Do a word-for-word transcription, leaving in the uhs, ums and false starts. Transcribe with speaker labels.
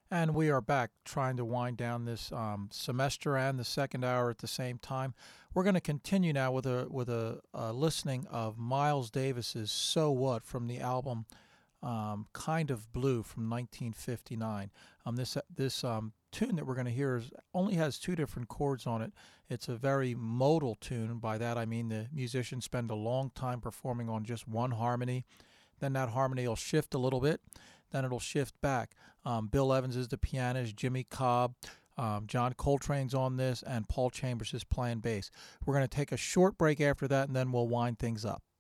Speaker 1: And we are back trying to wind down this um, semester and the second hour at the same time. We're going to continue now with a with a, a listening of Miles Davis's "So What" from the album um, "Kind of Blue" from nineteen fifty-nine. Um, this this um, tune that we're going to hear is, only has two different chords on it. It's a very modal tune. By that I mean the musicians spend a long time performing on just one harmony. Then that harmony will shift a little bit. Then it'll shift back. Um, Bill Evans is the pianist. Jimmy Cobb, um, John Coltrane's on this, and Paul Chambers is playing bass. We're going to take a short break after that, and then we'll wind things up.